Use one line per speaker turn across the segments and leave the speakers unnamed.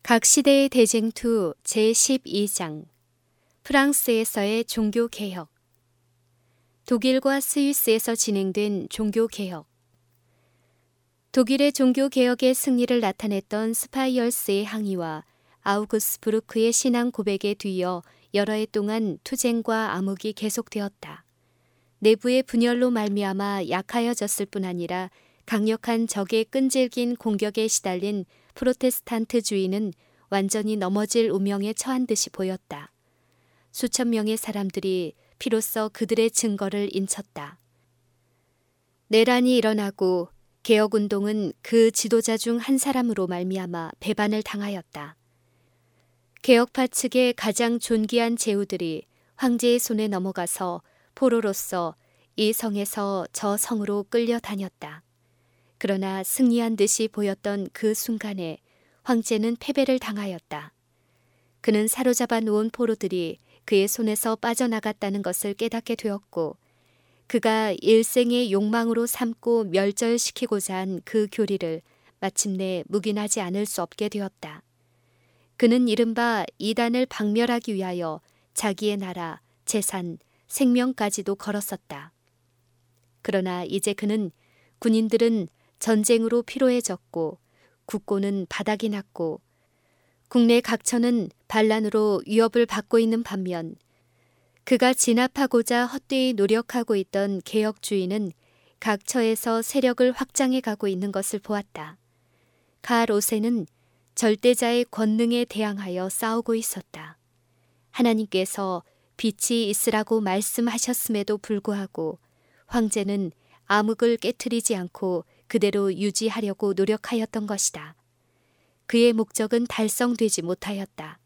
각 시대의 대쟁투 제12장 프랑스에서의 종교개혁. 독일과 스위스에서 진행된 종교개혁. 독일의 종교개혁의 승리를 나타냈던 스파이얼스의 항의와 아우구스부르크의 신앙 고백에 뒤이어 여러 해 동안 투쟁과 암흑이 계속되었다. 내부의 분열로 말미암아 약하여졌을 뿐 아니라 강력한 적의 끈질긴 공격에 시달린 프로테스탄트주의는 완전히 넘어질 운명에 처한 듯이 보였다. 수천 명의 사람들이 피로써 그들의 증거를 인쳤다. 내란이 일어나고 개혁운동은 그 지도자 중 한 사람으로 말미암아 배반을 당하였다. 개혁파 측의 가장 존귀한 제후들이 황제의 손에 넘어가서 포로로서 이 성에서 저 성으로 끌려다녔다. 그러나 승리한 듯이 보였던 그 순간에 황제는 패배를 당하였다. 그는 사로잡아 놓은 포로들이 그의 손에서 빠져나갔다는 것을 깨닫게 되었고, 그가 일생의 욕망으로 삼고 멸절시키고자 한 그 교리를 마침내 묵인하지 않을 수 없게 되었다. 그는 이른바 이단을 박멸하기 위하여 자기의 나라, 재산, 생명까지도 걸었었다. 그러나 이제 그는 군인들은 전쟁으로 피로해졌고 국고는 바닥이 났고 국내 각처는 반란으로 위협을 받고 있는 반면 그가 진압하고자 헛되이 노력하고 있던 개혁주의는 각처에서 세력을 확장해 가고 있는 것을 보았다. 가 로세는 절대자의 권능에 대항하여 싸우고 있었다. 하나님께서 빛이 있으라고 말씀하셨음에도 불구하고 황제는 암흑을 깨트리지 않고 그대로 유지하려고 노력하였던 것이다. 그의 목적은 달성되지 못하였다.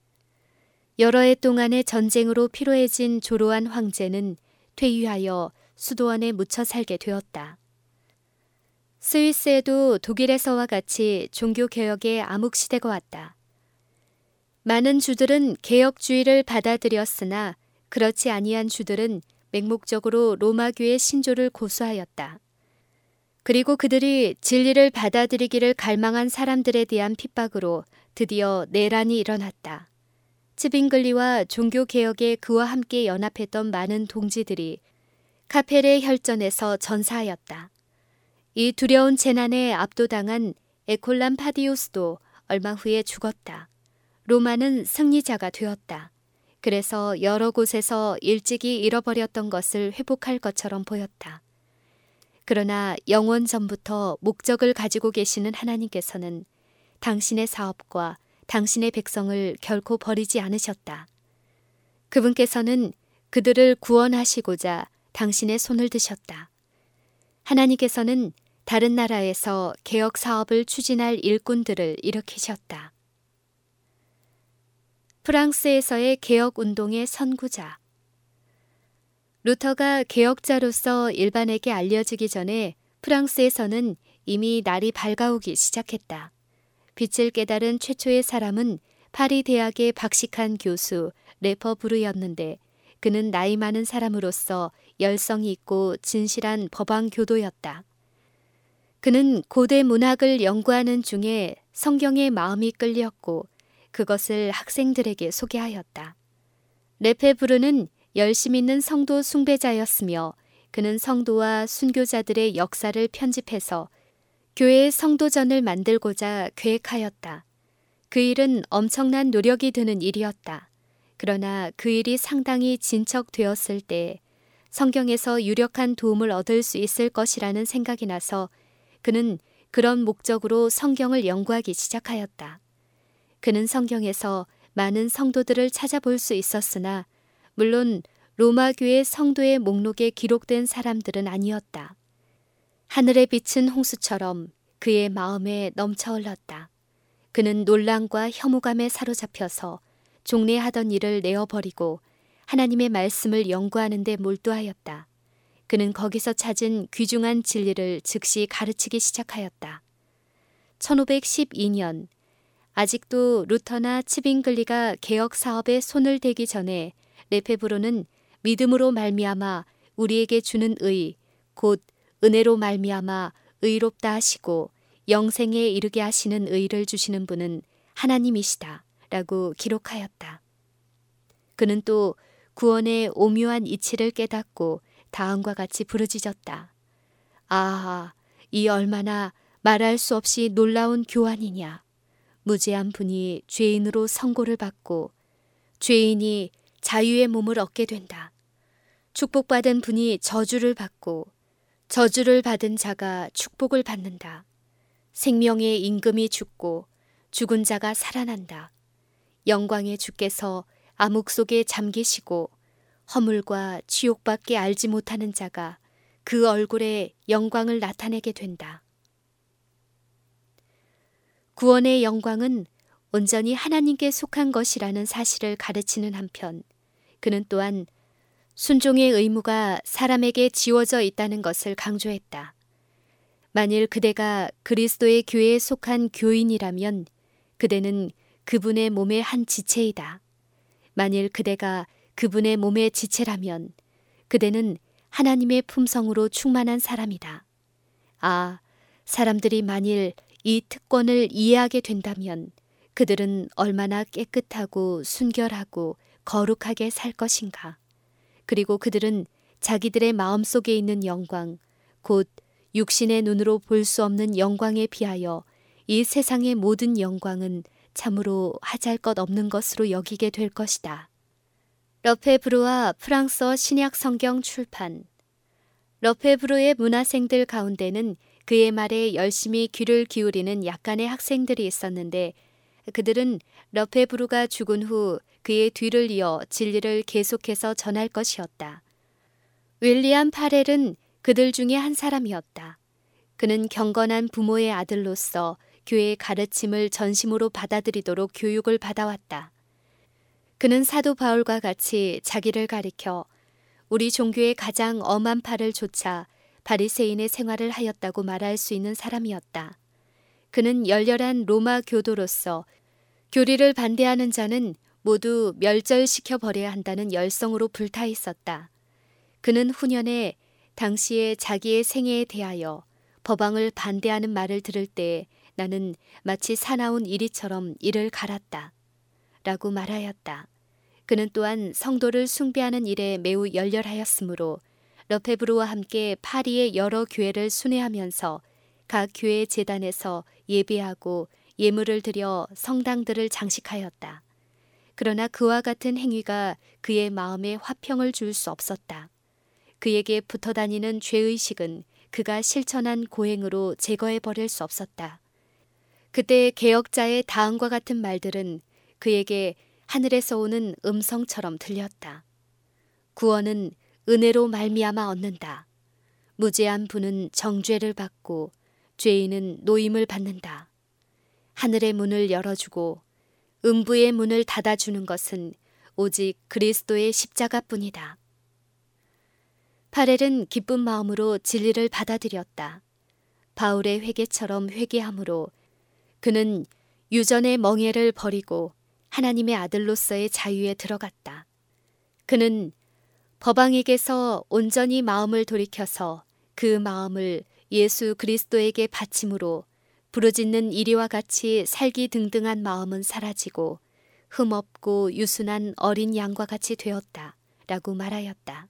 여러 해 동안의 전쟁으로 피로해진 조로한 황제는 퇴위하여 수도원에 묻혀 살게 되었다. 스위스에도 독일에서와 같이 종교개혁의 암흑시대가 왔다. 많은 주들은 개혁주의를 받아들였으나 그렇지 아니한 주들은 맹목적으로 로마교의 신조를 고수하였다. 그리고 그들이 진리를 받아들이기를 갈망한 사람들에 대한 핍박으로 드디어 내란이 일어났다. 츠빙글리와 종교개혁에 그와 함께 연합했던 많은 동지들이 카펠의 혈전에서 전사하였다. 이 두려운 재난에 압도당한 에콜람 파디우스도 얼마 후에 죽었다. 로마는 승리자가 되었다. 그래서 여러 곳에서 일찍이 잃어버렸던 것을 회복할 것처럼 보였다. 그러나 영원 전부터 목적을 가지고 계시는 하나님께서는 당신의 사업과 당신의 백성을 결코 버리지 않으셨다. 그분께서는 그들을 구원하시고자 당신의 손을 드셨다. 하나님께서는 다른 나라에서 개혁 사업을 추진할 일꾼들을 일으키셨다. 프랑스에서의 개혁 운동의 선구자. 루터가 개혁자로서 일반에게 알려지기 전에 프랑스에서는 이미 날이 밝아오기 시작했다. 빛을 깨달은 최초의 사람은 파리 대학의 박식한 교수 레퍼부르였는데 그는 나이 많은 사람으로서 열성이 있고 진실한 법왕 교도였다. 그는 고대 문학을 연구하는 중에 성경에 마음이 끌렸고 그것을 학생들에게 소개하였다. 레페부르는 열심 있는 성도 숭배자였으며 그는 성도와 순교자들의 역사를 편집해서 교회의 성도전을 만들고자 계획하였다. 그 일은 엄청난 노력이 드는 일이었다. 그러나 그 일이 상당히 진척되었을 때 성경에서 유력한 도움을 얻을 수 있을 것이라는 생각이 나서 그는 그런 목적으로 성경을 연구하기 시작하였다. 그는 성경에서 많은 성도들을 찾아볼 수 있었으나 물론 로마교회 성도의 목록에 기록된 사람들은 아니었다. 하늘에 비친 홍수처럼 그의 마음에 넘쳐 흘렀다. 그는 논란과 혐오감에 사로잡혀서 종래하던 일을 내어버리고 하나님의 말씀을 연구하는 데 몰두하였다. 그는 거기서 찾은 귀중한 진리를 즉시 가르치기 시작하였다. 1512년 아직도 루터나 츠빙글리가 개혁 사업에 손을 대기 전에 레페부로는 믿음으로 말미암아 우리에게 주는 의, 곧 은혜로 말미암아 의롭다 하시고 영생에 이르게 하시는 의를 주시는 분은 하나님이시다 라고 기록하였다. 그는 또 구원의 오묘한 이치를 깨닫고 다음과 같이 부르짖었다. 아하, 이 얼마나 말할 수 없이 놀라운 교환이냐. 무죄한 분이 죄인으로 선고를 받고 죄인이 자유의 몸을 얻게 된다. 축복받은 분이 저주를 받고 저주를 받은 자가 축복을 받는다. 생명의 임금이 죽고 죽은 자가 살아난다. 영광의 주께서 암흑 속에 잠기시고 허물과 지옥밖에 알지 못하는 자가 그 얼굴에 영광을 나타내게 된다. 구원의 영광은 온전히 하나님께 속한 것이라는 사실을 가르치는 한편 그는 또한 순종의 의무가 사람에게 지워져 있다는 것을 강조했다. 만일 그대가 그리스도의 교회에 속한 교인이라면 그대는 그분의 몸의 한 지체이다. 만일 그대가 그분의 몸의 지체라면 그대는 하나님의 품성으로 충만한 사람이다. 아, 사람들이 만일 이 특권을 이해하게 된다면 그들은 얼마나 깨끗하고 순결하고 거룩하게 살 것인가. 그리고 그들은 자기들의 마음속에 있는 영광, 곧 육신의 눈으로 볼 수 없는 영광에 비하여 이 세상의 모든 영광은 참으로 하잘것없는 것으로 여기게 될 것이다. 러페브루와 프랑스어 신약 성경 출판. 러페브루의 문화생들 가운데는 그의 말에 열심히 귀를 기울이는 약간의 학생들이 있었는데 그들은 러페브루가 죽은 후 그의 뒤를 이어 진리를 계속해서 전할 것이었다. 윌리엄 파렐은 그들 중에 한 사람이었다. 그는 경건한 부모의 아들로서 교회의 가르침을 전심으로 받아들이도록 교육을 받아왔다. 그는 사도 바울과 같이 자기를 가리켜 우리 종교의 가장 엄한 팔을 좇아 바리새인의 생활을 하였다고 말할 수 있는 사람이었다. 그는 열렬한 로마 교도로서 교리를 반대하는 자는 모두 멸절시켜 버려야 한다는 열성으로 불타 있었다. 그는 후년에 당시에 자기의 생애에 대하여 법왕을 반대하는 말을 들을 때 나는 마치 사나운 이리처럼 이를 갈았다. 라고 말하였다. 그는 또한 성도를 숭배하는 일에 매우 열렬하였으므로 러페브루와 함께 파리의 여러 교회를 순회하면서 각 교회 제단에서 예배하고 예물을 드려 성당들을 장식하였다. 그러나 그와 같은 행위가 그의 마음에 화평을 줄 수 없었다. 그에게 붙어 다니는 죄의식은 그가 실천한 고행으로 제거해버릴 수 없었다. 그때 개혁자의 다음과 같은 말들은 그에게 하늘에서 오는 음성처럼 들렸다. 구원은 은혜로 말미암아 얻는다. 무죄한 분은 정죄를 받고 죄인은 노임을 받는다. 하늘의 문을 열어주고 음부의 문을 닫아주는 것은 오직 그리스도의 십자가뿐이다. 파렐은 기쁜 마음으로 진리를 받아들였다. 바울의 회개처럼 회개함으로 그는 유전의 멍에를 버리고 하나님의 아들로서의 자유에 들어갔다. 그는 법왕에게서 온전히 마음을 돌이켜서 그 마음을 예수 그리스도에게 바침으로 부르짖는 이리와 같이 살기 등등한 마음은 사라지고 흠없고 유순한 어린 양과 같이 되었다. 라고 말하였다.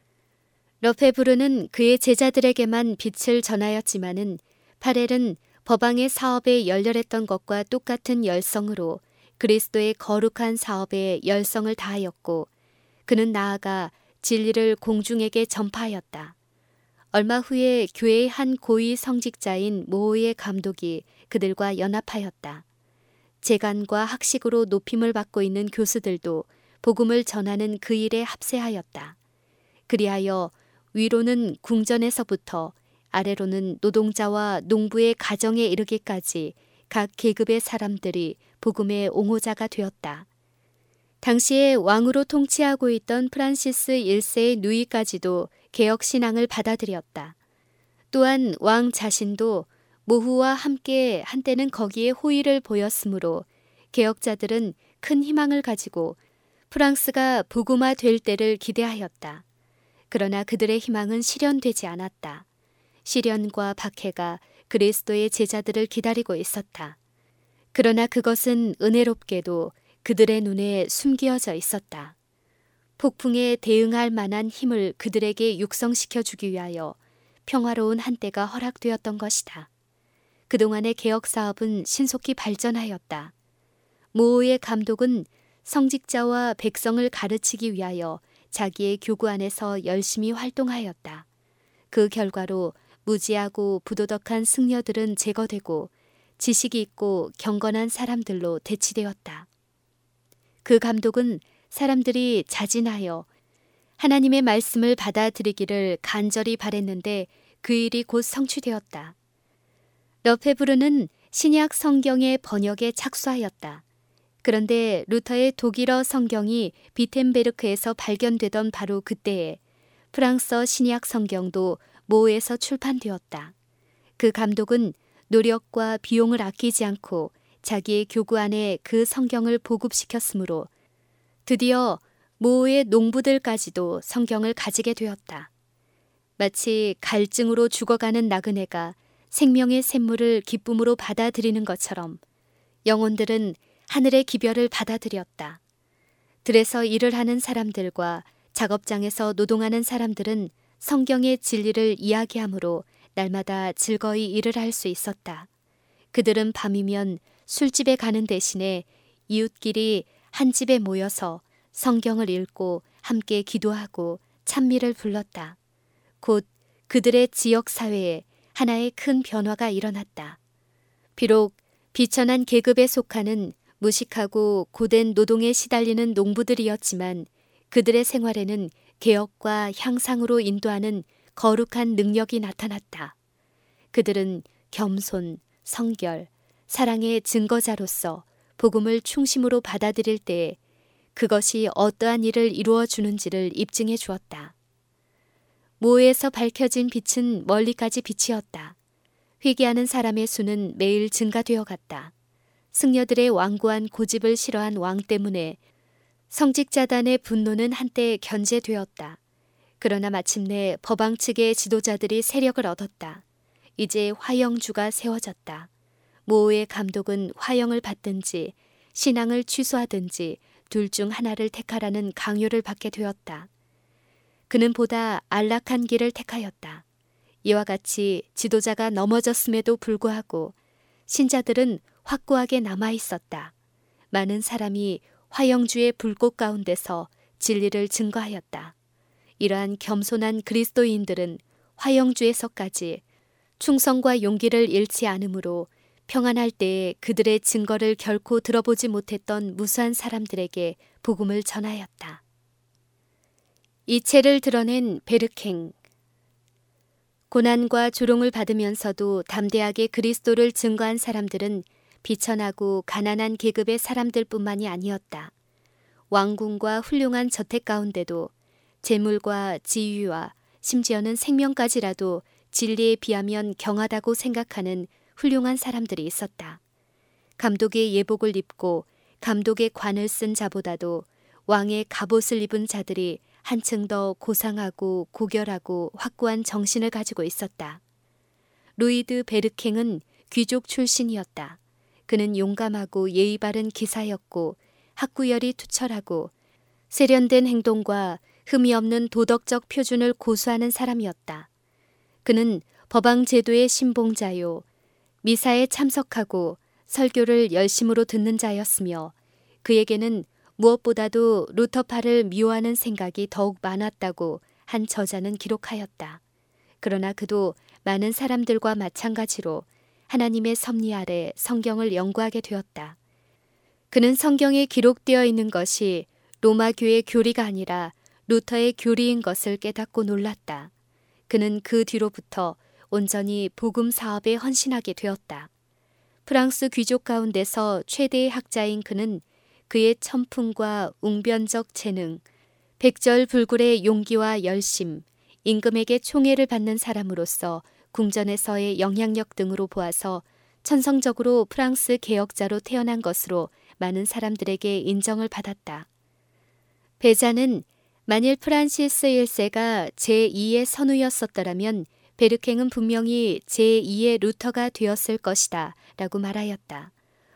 러페브르는 그의 제자들에게만 빛을 전하였지만은 파렐은 법왕의 사업에 열렬했던 것과 똑같은 열성으로 그리스도의 거룩한 사업에 열성을 다하였고 그는 나아가 진리를 공중에게 전파하였다. 얼마 후에 교회의 한 고위 성직자인 모호의 감독이 그들과 연합하였다. 재간과 학식으로 높임을 받고 있는 교수들도 복음을 전하는 그 일에 합세하였다. 그리하여 위로는 궁전에서부터 아래로는 노동자와 농부의 가정에 이르기까지 각 계급의 사람들이 복음의 옹호자가 되었다. 당시에 왕으로 통치하고 있던 프란시스 1세의 누이까지도 개혁신앙을 받아들였다. 또한 왕 자신도 모후와 함께 한때는 거기에 호의를 보였으므로 개혁자들은 큰 희망을 가지고 프랑스가 복음화될 때를 기대하였다. 그러나 그들의 희망은 실현되지 않았다. 시련과 박해가 그리스도의 제자들을 기다리고 있었다. 그러나 그것은 은혜롭게도 그들의 눈에 숨겨져 있었다. 폭풍에 대응할 만한 힘을 그들에게 육성시켜 주기 위하여 평화로운 한때가 허락되었던 것이다. 그동안의 개혁 사업은 신속히 발전하였다. 모호의 감독은 성직자와 백성을 가르치기 위하여 자기의 교구 안에서 열심히 활동하였다. 그 결과로 무지하고 부도덕한 승려들은 제거되고 지식이 있고 경건한 사람들로 대치되었다. 그 감독은 사람들이 자진하여 하나님의 말씀을 받아들이기를 간절히 바랬는데 그 일이 곧 성취되었다. 러페브르는 신약 성경의 번역에 착수하였다. 그런데 루터의 독일어 성경이 비텐베르크에서 발견되던 바로 그때에 프랑스어 신약 성경도 모에서 출판되었다. 그 감독은 노력과 비용을 아끼지 않고 자기의 교구 안에 그 성경을 보급시켰으므로 드디어 모의 농부들까지도 성경을 가지게 되었다. 마치 갈증으로 죽어가는 나그네가 생명의 샘물을 기쁨으로 받아들이는 것처럼 영혼들은 하늘의 기별을 받아들였다. 들에서 일을 하는 사람들과 작업장에서 노동하는 사람들은 성경의 진리를 이야기하므로 날마다 즐거이 일을 할 수 있었다. 그들은 밤이면 술집에 가는 대신에 이웃끼리 한 집에 모여서 성경을 읽고 함께 기도하고 찬미를 불렀다. 곧 그들의 지역 사회에 하나의 큰 변화가 일어났다. 비록 비천한 계급에 속하는 무식하고 고된 노동에 시달리는 농부들이었지만 그들의 생활에는 개혁과 향상으로 인도하는 거룩한 능력이 나타났다. 그들은 겸손, 성결, 사랑의 증거자로서 복음을 충심으로 받아들일 때에 그것이 어떠한 일을 이루어 주는지를 입증해 주었다. 모에서 밝혀진 빛은 멀리까지 빛이었다. 회개하는 사람의 수는 매일 증가되어 갔다. 승려들의 완고한 고집을 싫어한 왕 때문에 성직자단의 분노는 한때 견제되었다. 그러나 마침내 법왕 측의 지도자들이 세력을 얻었다. 이제 화영주가 세워졌다. 모의 감독은 화영을 받든지 신앙을 취소하든지 둘 중 하나를 택하라는 강요를 받게 되었다. 그는 보다 안락한 길을 택하였다. 이와 같이 지도자가 넘어졌음에도 불구하고 신자들은 확고하게 남아 있었다. 많은 사람이 화영주의 불꽃 가운데서 진리를 증거하였다. 이러한 겸손한 그리스도인들은 화영주에서까지 충성과 용기를 잃지 않으므로 평안할 때에 그들의 증거를 결코 들어보지 못했던 무수한 사람들에게 복음을 전하였다. 이체를 드러낸 베르캥. 고난과 조롱을 받으면서도 담대하게 그리스도를 증거한 사람들은 비천하고 가난한 계급의 사람들뿐만이 아니었다. 왕궁과 훌륭한 저택 가운데도 재물과 지위와 심지어는 생명까지라도 진리에 비하면 경하다고 생각하는 훌륭한 사람들이 있었다. 감독의 예복을 입고 감독의 관을 쓴 자보다도 왕의 갑옷을 입은 자들이 한층 더 고상하고 고결하고 확고한 정신을 가지고 있었다. 루이드 베르캥은 귀족 출신이었다. 그는 용감하고 예의 바른 기사였고 학구열이 투철하고 세련된 행동과 흠이 없는 도덕적 표준을 고수하는 사람이었다. 그는 법왕 제도의 신봉자요, 미사에 참석하고 설교를 열심으로 듣는 자였으며 그에게는 무엇보다도 루터파를 미워하는 생각이 더욱 많았다고 한 저자는 기록하였다. 그러나 그도 많은 사람들과 마찬가지로 하나님의 섭리 아래 성경을 연구하게 되었다. 그는 성경에 기록되어 있는 것이 로마 교의 교리가 아니라 루터의 교리인 것을 깨닫고 놀랐다. 그는 그 뒤로부터 온전히 복음 사업에 헌신하게 되었다. 프랑스 귀족 가운데서 최대의 학자인 그는 그의 천품과 웅변적 재능, 백절불굴의 용기와 열심, 임금에게 총애를 받는 사람으로서 궁전에서의 영향력 등으로 보아서 천성적으로 프랑스 개혁자로 태어난 것으로 많은 사람들에게 인정을 받았다. 베자는 만일 프란시스 1세가 제2의 선우였었더라면 베르캥은 분명히 제2의 루터가 되었을 것이다 라고 말하였다.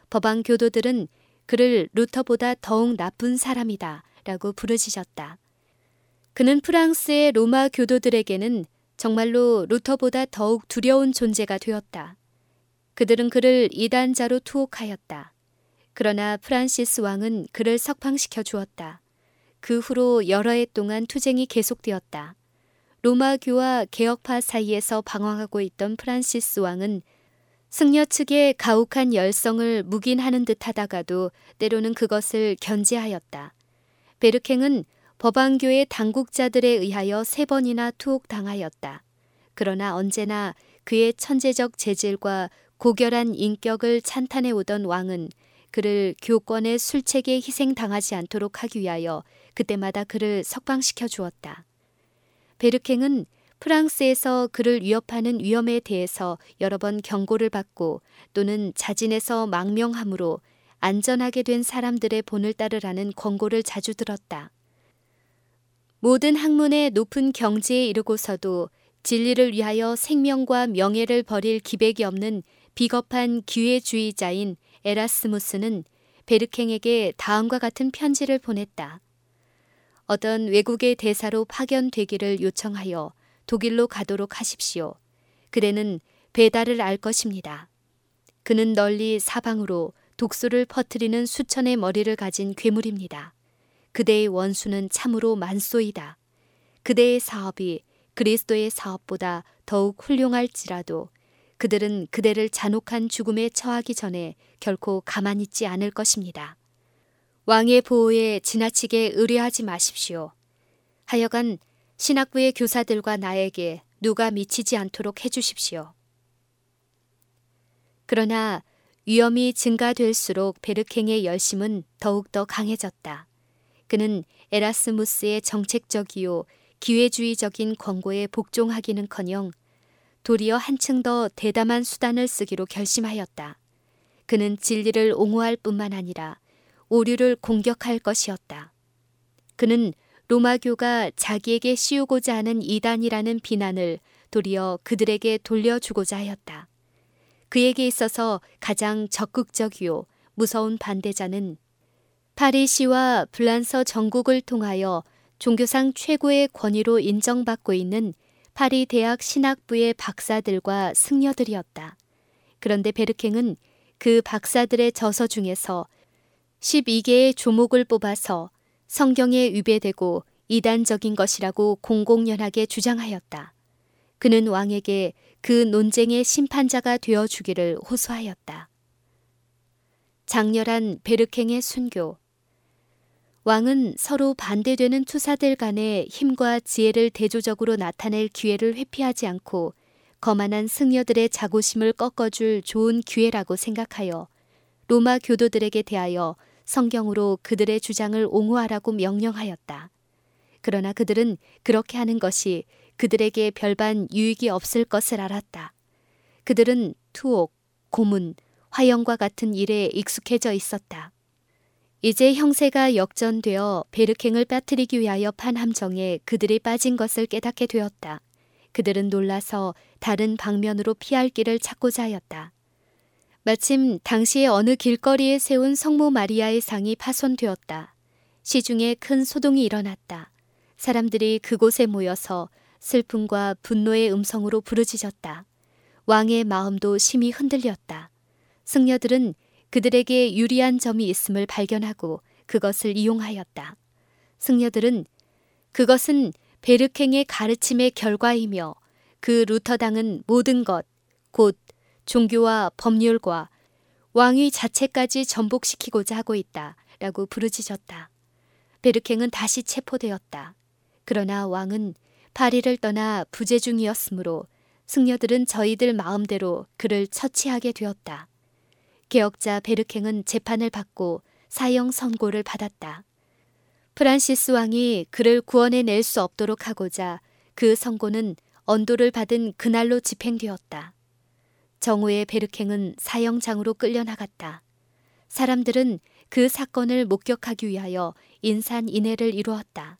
법왕 교도들은 그를 루터보다 더욱 나쁜 사람이다 라고 부르짖었다. 그는 프랑스의 로마 교도들에게는 정말로 루터보다 더욱 두려운 존재가 되었다. 그들은 그를 이단자로 투옥하였다. 그러나 프란시스 왕은 그를 석방시켜 주었다. 그 후로 여러 해 동안 투쟁이 계속되었다. 로마교와 개혁파 사이에서 방황하고 있던 프란시스 왕은 승려 측의 가혹한 열성을 묵인하는 듯 하다가도 때로는 그것을 견제하였다. 베르캥은 법왕교의 당국자들에 의하여 3번이나 투옥당하였다. 그러나 언제나 그의 천재적 재질과 고결한 인격을 찬탄해 오던 왕은 그를 교권의 술책에 희생당하지 않도록 하기 위하여 그때마다 그를 석방시켜 주었다. 베르캥은 프랑스에서 그를 위협하는 위험에 대해서 여러 번 경고를 받고 또는 자진해서 망명함으로 안전하게 된 사람들의 본을 따르라는 권고를 자주 들었다. 모든 학문의 높은 경지에 이르고서도 진리를 위하여 생명과 명예를 버릴 기백이 없는 비겁한 기회주의자인 에라스무스는 베르캥에게 다음과 같은 편지를 보냈다. 어떤 외국의 대사로 파견되기를 요청하여 독일로 가도록 하십시오. 그대는 배달을 알 것입니다. 그는 널리 사방으로 독수를 퍼뜨리는 수천의 머리를 가진 괴물입니다. 그대의 원수는 참으로 많소이다. 그대의 사업이 그리스도의 사업보다 더욱 훌륭할지라도 그들은 그대를 잔혹한 죽음에 처하기 전에 결코 가만히 있지 않을 것입니다. 왕의 보호에 지나치게 의뢰하지 마십시오. 하여간 신학부의 교사들과 나에게 누가 미치지 않도록 해주십시오. 그러나 위험이 증가될수록 베르캥의 열심은 더욱더 강해졌다. 그는 에라스무스의 정책적이요 기회주의적인 권고에 복종하기는커녕 도리어 한층 더 대담한 수단을 쓰기로 결심하였다. 그는 진리를 옹호할 뿐만 아니라 오류를 공격할 것이었다. 그는 로마교가 자기에게 씌우고자 하는 이단이라는 비난을 도리어 그들에게 돌려주고자 하였다. 그에게 있어서 가장 적극적이요 무서운 반대자는 파리시와 블란서 전국을 통하여 종교상 최고의 권위로 인정받고 있는 파리 대학 신학부의 박사들과 승려들이었다. 그런데 베르캥은 그 박사들의 저서 중에서 12개의 조목을 뽑아서 성경에 위배되고 이단적인 것이라고 공공연하게 주장하였다. 그는 왕에게 그 논쟁의 심판자가 되어주기를 호소하였다. 장렬한 베르캥의 순교. 왕은 서로 반대되는 투사들 간의 힘과 지혜를 대조적으로 나타낼 기회를 회피하지 않고 거만한 승려들의 자고심을 꺾어줄 좋은 기회라고 생각하여 로마 교도들에게 대하여 성경으로 그들의 주장을 옹호하라고 명령하였다. 그러나 그들은 그렇게 하는 것이 그들에게 별반 유익이 없을 것을 알았다. 그들은 투옥, 고문, 화형과 같은 일에 익숙해져 있었다. 이제 형세가 역전되어 베르캥을 빠뜨리기 위하여 판 함정에 그들이 빠진 것을 깨닫게 되었다. 그들은 놀라서 다른 방면으로 피할 길을 찾고자 하였다. 마침 당시에 어느 길거리에 세운 성모 마리아의 상이 파손되었다. 시중에 큰 소동이 일어났다. 사람들이 그곳에 모여서 슬픔과 분노의 음성으로 부르짖었다. 왕의 마음도 심히 흔들렸다. 승려들은 그들에게 유리한 점이 있음을 발견하고 그것을 이용하였다. 승려들은 그것은 베르캥의 가르침의 결과이며 그 루터당은 모든 것, 곧 종교와 법률과 왕위 자체까지 전복시키고자 하고 있다 라고 부르짖었다. 베르캥은 다시 체포되었다. 그러나 왕은 파리를 떠나 부재 중이었으므로 승려들은 저희들 마음대로 그를 처치하게 되었다. 개혁자 베르캥은 재판을 받고 사형 선고를 받았다. 프란시스 왕이 그를 구원해낼 수 없도록 하고자 그 선고는 언도를 받은 그날로 집행되었다. 정오에 베르캥은 사형장으로 끌려나갔다. 사람들은 그 사건을 목격하기 위하여 인산인해를 이루었다.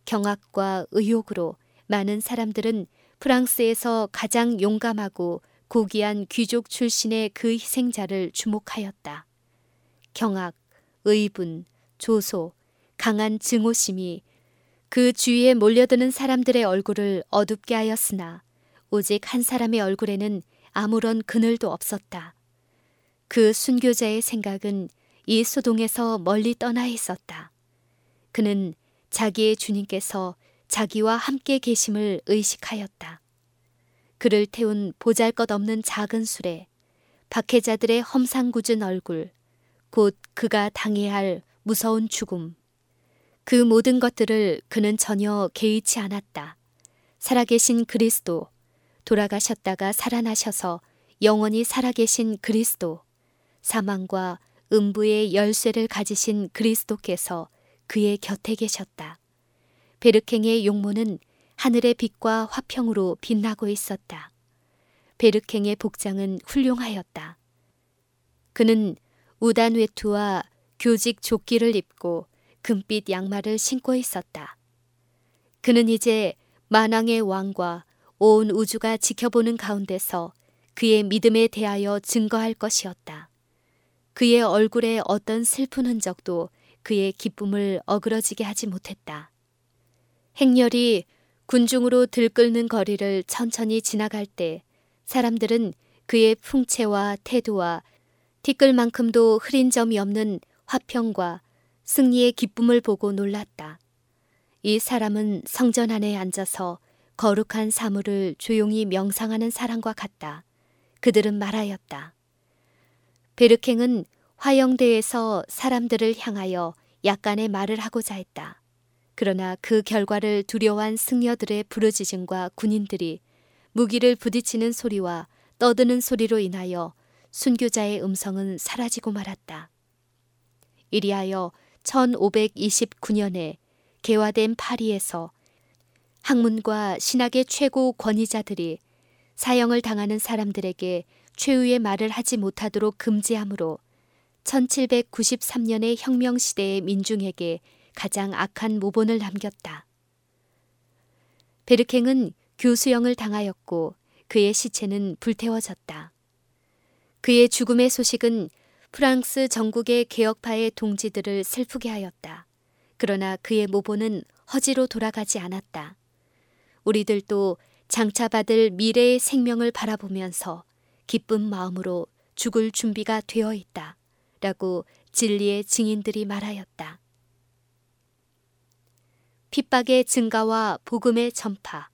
경악과 의욕으로 많은 사람들은 프랑스에서 가장 용감하고 고귀한 귀족 출신의 그 희생자를 주목하였다. 경악, 의분, 조소, 강한 증오심이 그 주위에 몰려드는 사람들의 얼굴을 어둡게 하였으나 오직 한 사람의 얼굴에는 아무런 그늘도 없었다. 그 순교자의 생각은 이 소동에서 멀리 떠나 있었다. 그는 자기의 주님께서 자기와 함께 계심을 의식하였다. 그를 태운 보잘것없는 작은 수레, 박해자들의 험상궂은 얼굴, 곧 그가 당해야 할 무서운 죽음. 그 모든 것들을 그는 전혀 개의치 않았다. 살아계신 그리스도, 돌아가셨다가 살아나셔서 영원히 살아계신 그리스도, 사망과 음부의 열쇠를 가지신 그리스도께서 그의 곁에 계셨다. 베르캥의 용모는 하늘의 빛과 화평으로 빛나고 있었다. 베르캥의 복장은 훌륭하였다. 그는 우단 외투와 교직 조끼를 입고 금빛 양말을 신고 있었다. 그는 이제 만왕의 왕과 온 우주가 지켜보는 가운데서 그의 믿음에 대하여 증거할 것이었다. 그의 얼굴에 어떤 슬픈 흔적도 그의 기쁨을 어그러지게 하지 못했다. 행렬이 군중으로 들끓는 거리를 천천히 지나갈 때 사람들은 그의 풍채와 태도와 티끌만큼도 흐린 점이 없는 화평과 승리의 기쁨을 보고 놀랐다. 이 사람은 성전 안에 앉아서 거룩한 사물을 조용히 명상하는 사람과 같다. 그들은 말하였다. 베르캥은 화영대에서 사람들을 향하여 약간의 말을 하고자 했다. 그러나 그 결과를 두려워한 승려들의 부르짖음과 군인들이 무기를 부딪히는 소리와 떠드는 소리로 인하여 순교자의 음성은 사라지고 말았다. 이리하여 1529년에 개화된 파리에서 학문과 신학의 최고 권위자들이 사형을 당하는 사람들에게 최후의 말을 하지 못하도록 금지하므로 1793년의 혁명시대의 민중에게 가장 악한 모본을 남겼다. 베르캥은 교수형을 당하였고 그의 시체는 불태워졌다. 그의 죽음의 소식은 프랑스 전국의 개혁파의 동지들을 슬프게 하였다. 그러나 그의 모본은 허지로 돌아가지 않았다. 우리들도 장차 받을 미래의 생명을 바라보면서 기쁜 마음으로 죽을 준비가 되어 있다. 라고 진리의 증인들이 말하였다. 핍박의 증가와 복음의 전파.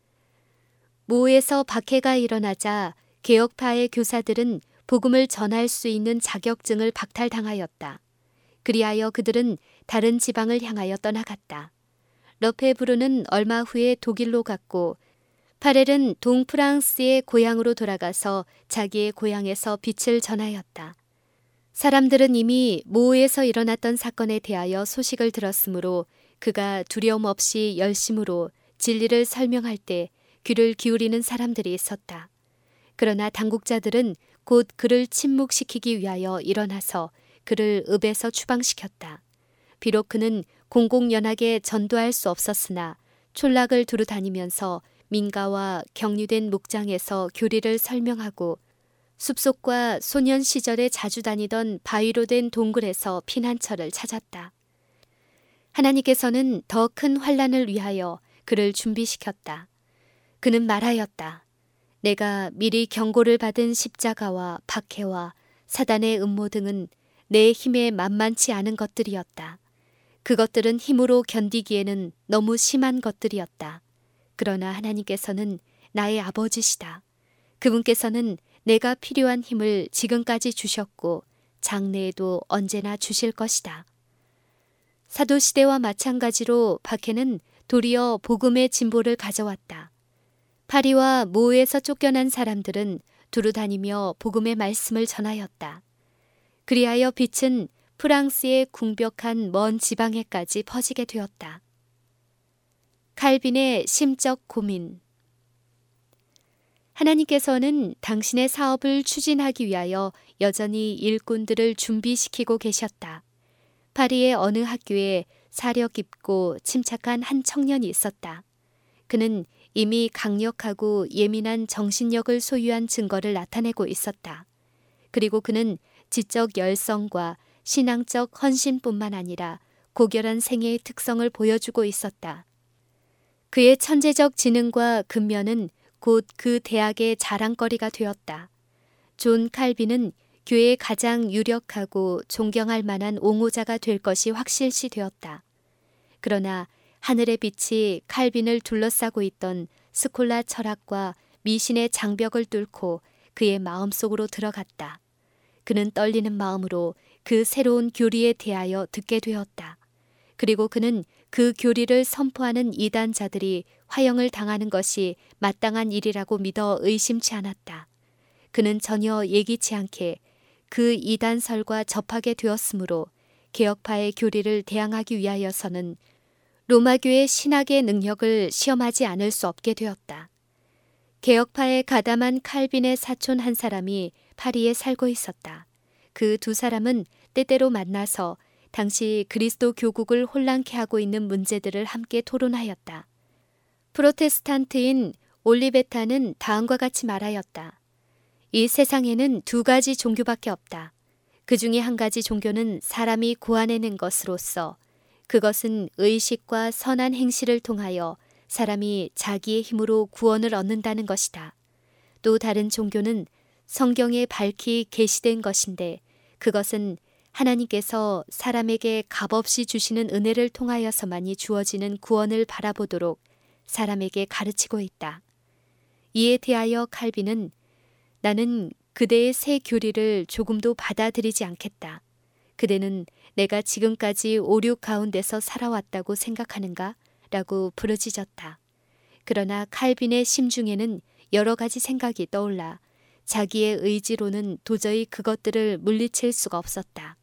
모에서 박해가 일어나자 개혁파의 교사들은 복음을 전할 수 있는 자격증을 박탈당하였다. 그리하여 그들은 다른 지방을 향하여 떠나갔다. 러페브르는 얼마 후에 독일로 갔고 파렐은 동프랑스의 고향으로 돌아가서 자기의 고향에서 빛을 전하였다. 사람들은 이미 모에서 일어났던 사건에 대하여 소식을 들었으므로 그가 두려움 없이 열심으로 진리를 설명할 때 귀를 기울이는 사람들이 있었다. 그러나 당국자들은 곧 그를 침묵시키기 위하여 일어나서 그를 읍에서 추방시켰다. 비록 그는 공공연하게 전도할 수 없었으나 촌락을 두루 다니면서 민가와 격리된 목장에서 교리를 설명하고 숲속과 소년 시절에 자주 다니던 바위로 된 동굴에서 피난처를 찾았다. 하나님께서는 더 큰 환난을 위하여 그를 준비시켰다. 그는 말하였다. 내가 미리 경고를 받은 십자가와 박해와 사단의 음모 등은 내 힘에 만만치 않은 것들이었다. 그것들은 힘으로 견디기에는 너무 심한 것들이었다. 그러나 하나님께서는 나의 아버지시다. 그분께서는 내가 필요한 힘을 지금까지 주셨고 장래에도 언제나 주실 것이다. 사도시대와 마찬가지로 박해는 도리어 복음의 진보를 가져왔다. 파리와 모에서 쫓겨난 사람들은 두루 다니며 복음의 말씀을 전하였다. 그리하여 빛은 프랑스의 궁벽한 먼 지방에까지 퍼지게 되었다. 칼빈의 심적 고민. 하나님께서는 당신의 사업을 추진하기 위하여 여전히 일꾼들을 준비시키고 계셨다. 파리의 어느 학교에 사려 깊고 침착한 한 청년이 있었다. 그는 이미 강력하고 예민한 정신력을 소유한 증거를 나타내고 있었다. 그리고 그는 지적 열성과 신앙적 헌신뿐만 아니라 고결한 생애의 특성을 보여주고 있었다. 그의 천재적 지능과 근면은 곧 그 대학의 자랑거리가 되었다. 존 칼빈은 교회의 가장 유력하고 존경할 만한 옹호자가 될 것이 확실시 되었다. 그러나 하늘의 빛이 칼빈을 둘러싸고 있던 스콜라 철학과 미신의 장벽을 뚫고 그의 마음속으로 들어갔다. 그는 떨리는 마음으로 그 새로운 교리에 대하여 듣게 되었다. 그리고 그는 그 교리를 선포하는 이단자들이 화형을 당하는 것이 마땅한 일이라고 믿어 의심치 않았다. 그는 전혀 예기치 않게 그 이단설과 접하게 되었으므로 개혁파의 교리를 대항하기 위하여서는 로마교의 신학의 능력을 시험하지 않을 수 없게 되었다. 개혁파에 가담한 칼빈의 사촌 한 사람이 파리에 살고 있었다. 그 두 사람은 때때로 만나서 당시 그리스도 교국을 혼란케 하고 있는 문제들을 함께 토론하였다. 프로테스탄트인 올리베타는 다음과 같이 말하였다. 이 세상에는 두 가지 종교밖에 없다. 그 중에 한 가지 종교는 사람이 고안해낸 것으로서 그것은 의식과 선한 행실을 통하여 사람이 자기의 힘으로 구원을 얻는다는 것이다. 또 다른 종교는 성경에 밝히 계시된 것인데 그것은 하나님께서 사람에게 값없이 주시는 은혜를 통하여서만이 주어지는 구원을 바라보도록 사람에게 가르치고 있다. 이에 대하여 칼빈은 나는 그대의 새 교리를 조금도 받아들이지 않겠다. 그대는 내가 지금까지 오류 가운데서 살아왔다고 생각하는가? 라고 부르짖었다. 그러나 칼빈의 심중에는 여러 가지 생각이 떠올라 자기의 의지로는 도저히 그것들을 물리칠 수가 없었다.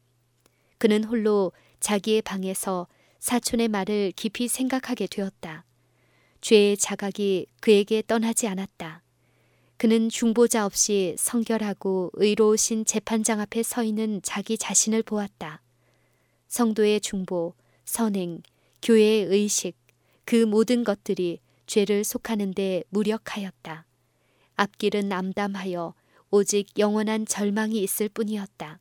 그는 홀로 자기의 방에서 사촌의 말을 깊이 생각하게 되었다. 죄의 자각이 그에게 떠나지 않았다. 그는 중보자 없이 성결하고 의로우신 재판장 앞에 서 있는 자기 자신을 보았다. 성도의 중보, 선행, 교회의 의식, 그 모든 것들이 죄를 속하는 데 무력하였다. 앞길은 암담하여 오직 영원한 절망이 있을 뿐이었다.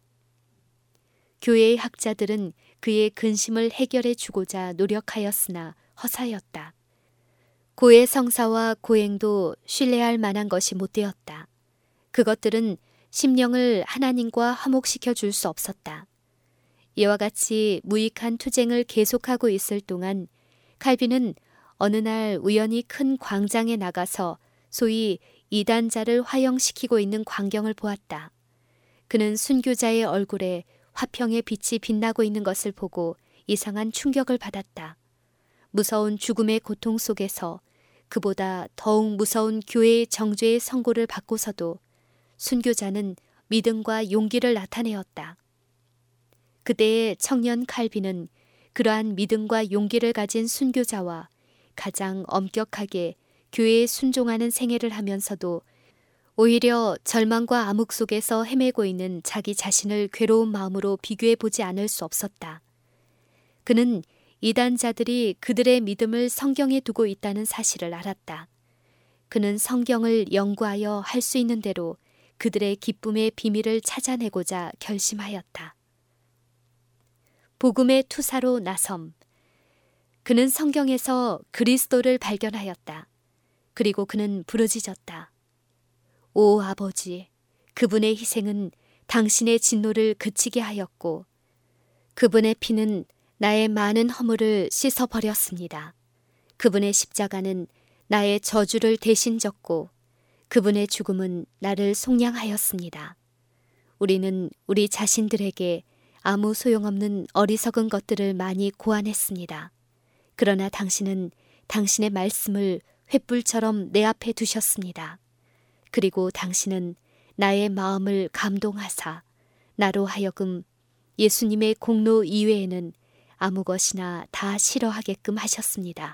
교회의 학자들은 그의 근심을 해결해 주고자 노력하였으나 허사였다. 고의 성사와 고행도 신뢰할 만한 것이 못 되었다. 그것들은 심령을 하나님과 화목시켜 줄 수 없었다. 이와 같이 무익한 투쟁을 계속하고 있을 동안 칼빈은 어느 날 우연히 큰 광장에 나가서 소위 이단자를 화형시키고 있는 광경을 보았다. 그는 순교자의 얼굴에 화평의 빛이 빛나고 있는 것을 보고 이상한 충격을 받았다. 무서운 죽음의 고통 속에서 그보다 더욱 무서운 교회의 정죄의 선고를 받고서도 순교자는 믿음과 용기를 나타내었다. 그때의 청년 칼빈은 그러한 믿음과 용기를 가진 순교자와 가장 엄격하게 교회에 순종하는 생애를 하면서도 오히려 절망과 암흑 속에서 헤매고 있는 자기 자신을 괴로운 마음으로 비교해 보지 않을 수 없었다. 그는 이단자들이 그들의 믿음을 성경에 두고 있다는 사실을 알았다. 그는 성경을 연구하여 할 수 있는 대로 그들의 기쁨의 비밀을 찾아내고자 결심하였다. 복음의 투사로 나섬. 그는 성경에서 그리스도를 발견하였다. 그리고 그는 부르짖었다. 오 아버지, 그분의 희생은 당신의 진노를 그치게 하였고 그분의 피는 나의 많은 허물을 씻어버렸습니다. 그분의 십자가는 나의 저주를 대신 졌고 그분의 죽음은 나를 속량하였습니다. 우리는 우리 자신들에게 아무 소용없는 어리석은 것들을 많이 고안했습니다. 그러나 당신은 당신의 말씀을 횃불처럼 내 앞에 두셨습니다. 그리고 당신은 나의 마음을 감동하사 나로 하여금 예수님의 공로 이외에는 아무 것이나 다 싫어하게끔 하셨습니다.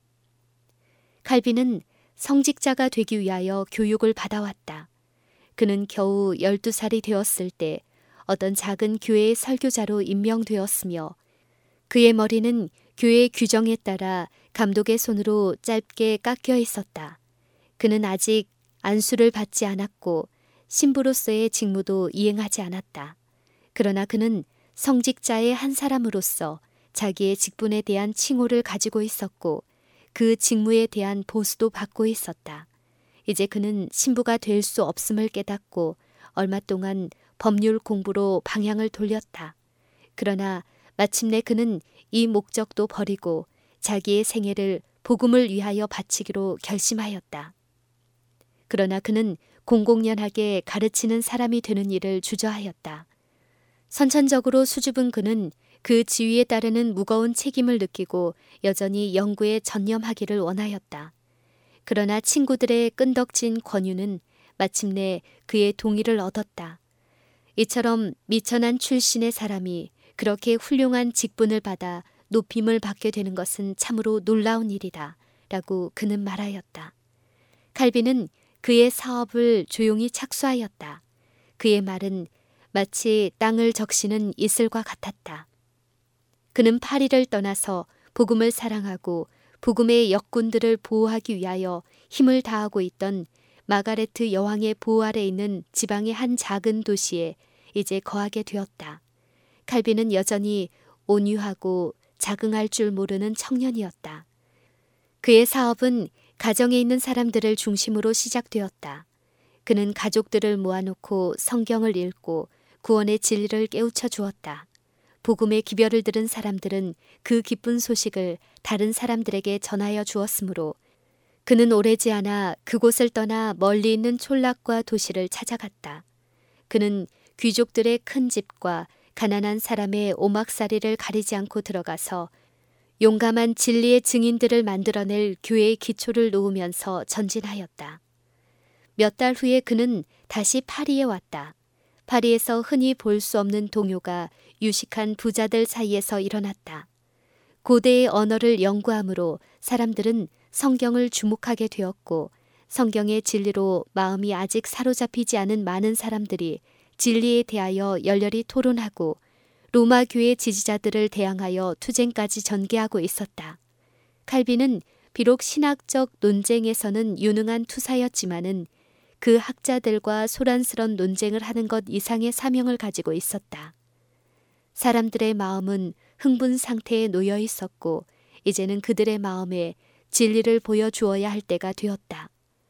칼빈은 성직자가 되기 위하여 교육을 받아왔다. 그는 겨우 12살이 되었을 때 어떤 작은 교회의 설교자로 임명되었으며 그의 머리는 교회 규정에 따라 감독의 손으로 짧게 깎여 있었다. 그는 아직 안수를 받지 않았고 신부로서의 직무도 이행하지 않았다. 그러나 그는 성직자의 한 사람으로서 자기의 직분에 대한 칭호를 가지고 있었고 그 직무에 대한 보수도 받고 있었다. 이제 그는 신부가 될 수 없음을 깨닫고 얼마 동안 법률 공부로 방향을 돌렸다. 그러나 마침내 그는 이 목적도 버리고 자기의 생애를 복음을 위하여 바치기로 결심하였다. 그러나 그는 공공연하게 가르치는 사람이 되는 일을 주저하였다. 선천적으로 수줍은 그는 그 지위에 따르는 무거운 책임을 느끼고 여전히 연구에 전념하기를 원하였다. 그러나 친구들의 끈덕진 권유는 마침내 그의 동의를 얻었다. 이처럼 미천한 출신의 사람이 그렇게 훌륭한 직분을 받아 높임을 받게 되는 것은 참으로 놀라운 일이다 라고 그는 말하였다. 칼빈은 그의 사업을 조용히 착수하였다. 그의 말은 마치 땅을 적시는 이슬과 같았다. 그는 파리를 떠나서 복음을 사랑하고 복음의 역군들을 보호하기 위하여 힘을 다하고 있던 마가레트 여왕의 보호 아래 있는 지방의 한 작은 도시에 이제 거하게 되었다. 칼빈은 여전히 온유하고 자긍할 줄 모르는 청년이었다. 그의 사업은 가정에 있는 사람들을 중심으로 시작되었다. 그는 가족들을 모아놓고 성경을 읽고 구원의 진리를 깨우쳐 주었다. 복음의 기별을 들은 사람들은 그 기쁜 소식을 다른 사람들에게 전하여 주었으므로 그는 오래지 않아 그곳을 떠나 멀리 있는 촌락과 도시를 찾아갔다. 그는 귀족들의 큰 집과 가난한 사람의 오막살이를 가리지 않고 들어가서 용감한 진리의 증인들을 만들어낼 교회의 기초를 놓으면서 전진하였다. 몇 달 후에 그는 다시 파리에 왔다. 파리에서 흔히 볼 수 없는 동요가 유식한 부자들 사이에서 일어났다. 고대의 언어를 연구함으로 사람들은 성경을 주목하게 되었고 성경의 진리로 마음이 아직 사로잡히지 않은 많은 사람들이 진리에 대하여 열렬히 토론하고 로마 교회 지지자들을 대항하여 투쟁까지 전개하고 있었다. 칼빈은 비록 신학적 논쟁에서는 유능한 투사였지만은 그 학자들과 소란스런 논쟁을 하는 것 이상의 사명을 가지고 있었다. 사람들의 마음은 흥분 상태에 놓여 있었고 이제는 그들의 마음에 진리를 보여주어야 할 때가 되었다.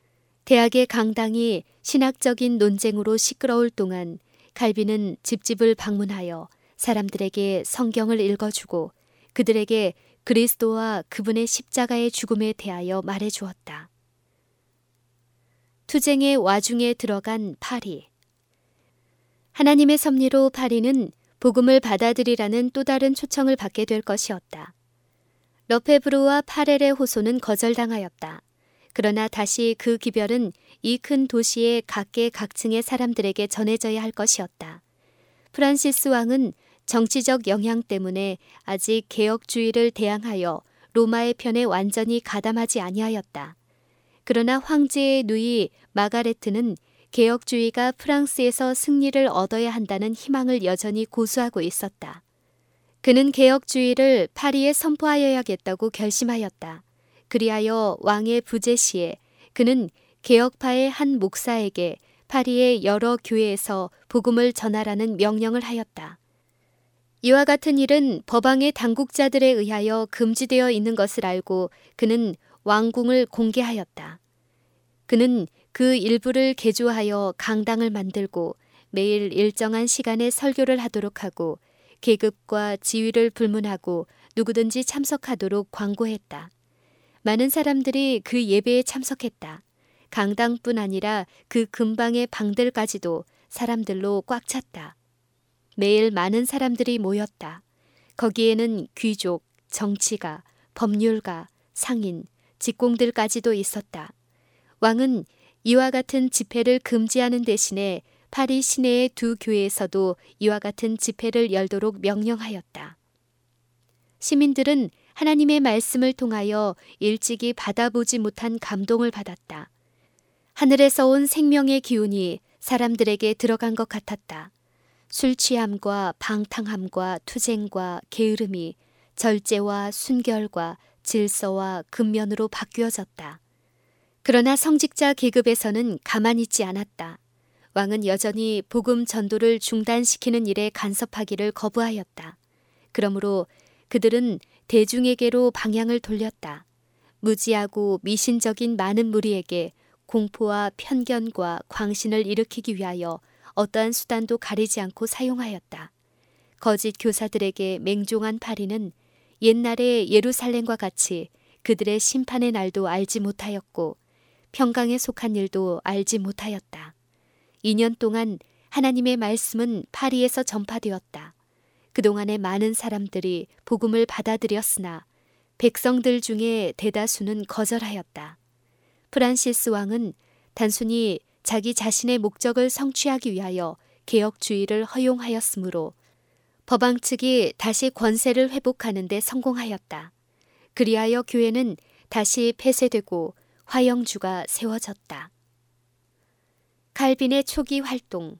대학의 강당이 신학적인 논쟁으로 시끄러울 동안 칼빈은 집집을 방문하여 사람들에게 성경을 읽어주고 그들에게 그리스도와 그분의 십자가의 죽음에 대하여 말해주었다. 투쟁의 와중에 들어간 파리. 하나님의 섭리로 파리는 복음을 받아들이라는 또 다른 초청을 받게 될 것이었다. 러페브르와 파렐의 호소는 거절당하였다. 그러나 다시 그 기별은 이 큰 도시의 각계각층의 사람들에게 전해져야 할 것이었다. 프란시스 왕은 정치적 영향 때문에 아직 개혁주의를 대항하여 로마의 편에 완전히 가담하지 아니하였다. 그러나 황제의 누이 마가레트는 개혁주의가 프랑스에서 승리를 얻어야 한다는 희망을 여전히 고수하고 있었다. 그는 개혁주의를 파리에 선포하여야겠다고 결심하였다. 그리하여 왕의 부재 시에 그는 개혁파의 한 목사에게 파리의 여러 교회에서 복음을 전하라는 명령을 하였다. 이와 같은 일은 법왕의 당국자들에 의하여 금지되어 있는 것을 알고 그는 왕궁을 공개하였다. 그는 그 일부를 개조하여 강당을 만들고 매일 일정한 시간에 설교를 하도록 하고 계급과 지위를 불문하고 누구든지 참석하도록 광고했다. 많은 사람들이 그 예배에 참석했다. 강당뿐 아니라 그 근방의 방들까지도 사람들로 꽉 찼다. 매일 많은 사람들이 모였다. 거기에는 귀족, 정치가, 법률가, 상인, 직공들까지도 있었다. 왕은 이와 같은 집회를 금지하는 대신에 파리 시내의 두 교회에서도 이와 같은 집회를 열도록 명령하였다. 시민들은 하나님의 말씀을 통하여 일찍이 받아보지 못한 감동을 받았다. 하늘에서 온 생명의 기운이 사람들에게 들어간 것 같았다. 술 취함과 방탕함과 투쟁과 게으름이 절제와 순결과 질서와 근면으로 바뀌어졌다. 그러나 성직자 계급에서는 가만히 있지 않았다. 왕은 여전히 복음 전도를 중단시키는 일에 간섭하기를 거부하였다. 그러므로 그들은 대중에게로 방향을 돌렸다. 무지하고 미신적인 많은 무리에게 공포와 편견과 광신을 일으키기 위하여 어떠한 수단도 가리지 않고 사용하였다. 거짓 교사들에게 맹종한 파리는 옛날의 예루살렘과 같이 그들의 심판의 날도 알지 못하였고 평강에 속한 일도 알지 못하였다. 2년 동안 하나님의 말씀은 파리에서 전파되었다. 그동안에 많은 사람들이 복음을 받아들였으나 백성들 중에 대다수는 거절하였다. 프란시스 왕은 단순히 자기 자신의 목적을 성취하기 위하여 개혁주의를 허용하였으므로 법왕 측이 다시 권세를 회복하는 데 성공하였다. 그리하여 교회는 다시 폐쇄되고 화영주가 세워졌다. 칼빈의 초기 활동.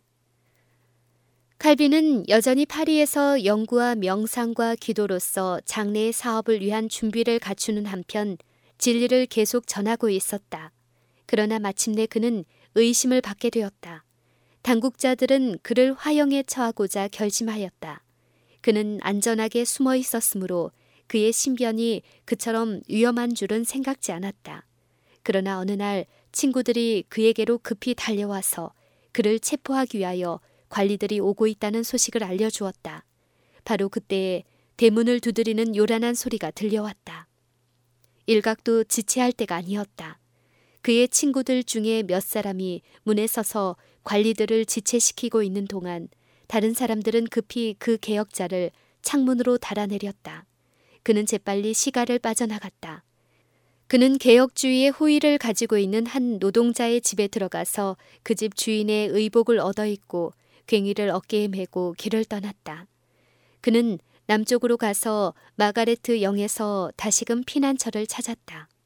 칼빈은 여전히 파리에서 연구와 명상과 기도로서 장래의 사업을 위한 준비를 갖추는 한편 진리를 계속 전하고 있었다. 그러나 마침내 그는 의심을 받게 되었다. 당국자들은 그를 화형에 처하고자 결심하였다. 그는 안전하게 숨어 있었으므로 그의 신변이 그처럼 위험한 줄은 생각지 않았다. 그러나 어느 날 친구들이 그에게로 급히 달려와서 그를 체포하기 위하여 관리들이 오고 있다는 소식을 알려주었다. 바로 그때에 대문을 두드리는 요란한 소리가 들려왔다. 일각도 지체할 때가 아니었다. 그의 친구들 중에 몇 사람이 문에 서서 관리들을 지체시키고 있는 동안 다른 사람들은 급히 그 개혁자를 창문으로 달아내렸다. 그는 재빨리 시가를 빠져나갔다. 그는 개혁주의의 호의를 가지고 있는 한 노동자의 집에 들어가서 그 집 주인의 의복을 얻어입고 괭이를 어깨에 메고 길을 떠났다. 그는 남쪽으로 가서 마가레트 영에서 다시금 피난처를 찾았다.